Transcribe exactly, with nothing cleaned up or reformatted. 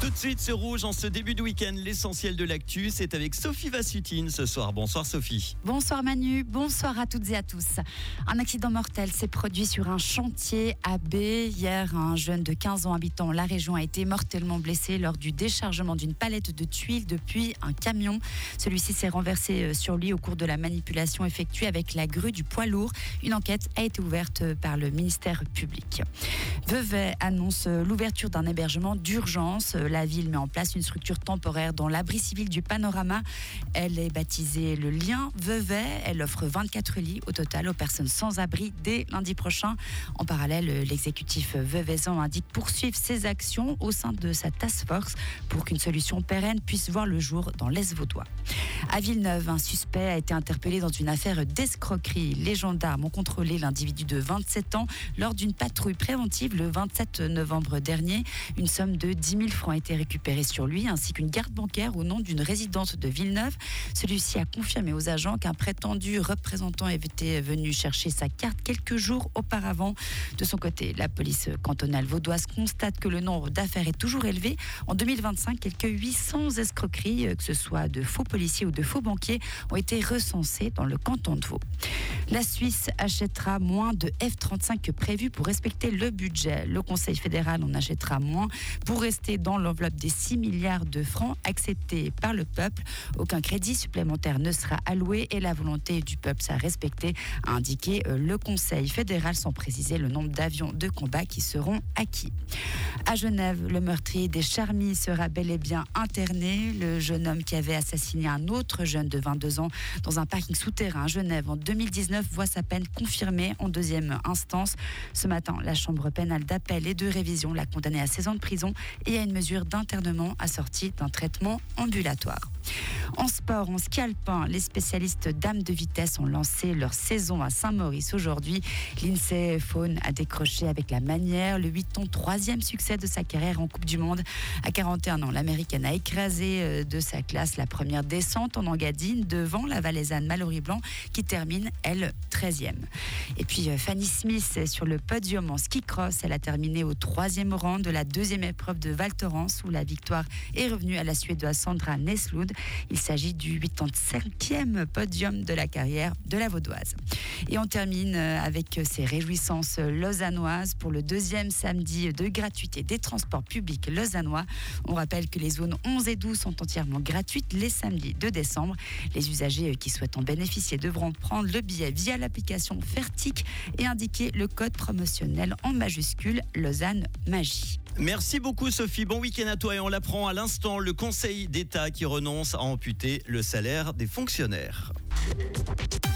Tout de suite sur Rouge, en ce début de week-end, l'essentiel de l'actu, c'est avec Sophie Vassutine ce soir. Bonsoir Sophie. Bonsoir Manu, bonsoir à toutes et à tous. Un accident mortel s'est produit sur un chantier à B. Hier, un jeune de quinze ans habitant la région a été mortellement blessé lors du déchargement d'une palette de tuiles depuis un camion. Celui-ci s'est renversé sur lui au cours de la manipulation effectuée avec la grue du poids lourd. Une enquête a été ouverte par le ministère public. Vevey annonce l'ouverture d'un hébergement d'urgence. La ville met en place une structure temporaire dans l'abri civil du Panorama. Elle est baptisée Le Lien Vevey. Elle offre vingt-quatre lits au total aux personnes sans abri dès lundi prochain. En parallèle, l'exécutif veveysan indique poursuivre ses actions au sein de sa task force pour qu'une solution pérenne puisse voir le jour dans l'Est vaudois. À Villeneuve, un suspect a été interpellé dans une affaire d'escroquerie. Les gendarmes ont contrôlé l'individu de vingt-sept ans lors d'une patrouille préventive le vingt-sept novembre dernier. Une somme de dix mille francs a été récupérée sur lui, ainsi qu'une carte bancaire au nom d'une résidente de Villeneuve. Celui-ci a confirmé aux agents qu'un prétendu représentant était venu chercher sa carte quelques jours auparavant. De son côté, la police cantonale vaudoise constate que le nombre d'affaires est toujours élevé. En deux mille vingt-cinq, quelques huit cents escroqueries, que ce soit de faux policiers ou de faux banquiers, ont été recensées dans le canton de Vaud. La Suisse achètera moins de F trente-cinq que prévu pour respecter le budget. Le Conseil fédéral en achètera moins pour rester dans l'enveloppe des six milliards de francs acceptés par le peuple. Aucun crédit supplémentaire ne sera alloué et la volonté du peuple sera respectée, a indiqué le Conseil fédéral sans préciser le nombre d'avions de combat qui seront acquis. À Genève, le meurtrier des Charmilles sera bel et bien interné. Le jeune homme qui avait assassiné un autre jeune de vingt-deux ans dans un parking souterrain à Genève en deux mille dix-neuf voit sa peine confirmée en deuxième instance. Ce matin, la chambre pénale d'appel et de révision l'a condamné à seize ans de prison et à une mesure d'internement assortie d'un traitement ambulatoire. En sport, en ski alpin, les spécialistes dames de vitesse ont lancé leur saison à Saint-Maurice aujourd'hui. Lindsey Vonn a décroché avec la manière le huitième troisième succès de sa carrière en Coupe du Monde. À quarante et un ans, l'Américaine a écrasé de sa classe la première descente en Engadine devant la Valaisanne Mallory Blanc qui termine, elle, treizième. Et puis Fanny Smith est sur le podium en ski cross. Elle a terminé au troisième rang de la deuxième épreuve de Val Thorens où la victoire est revenue à la Suédoise Sandra Näslund. Il s'agit du quatre-vingt-cinquième podium de la carrière de la Vaudoise. Et on termine avec ces réjouissances lausannoises pour le deuxième samedi de gratuité des transports publics lausannois. On rappelle que les zones onze et douze sont entièrement gratuites les samedis de décembre. Les usagers qui souhaitent en bénéficier devront prendre le billet via l'application Fertic et indiquer le code promotionnel en majuscule Lausanne Magie. Merci beaucoup Sophie, bon week-end à toi et on l'apprend à l'instant, le Conseil d'État qui renonce à amputer le salaire des fonctionnaires.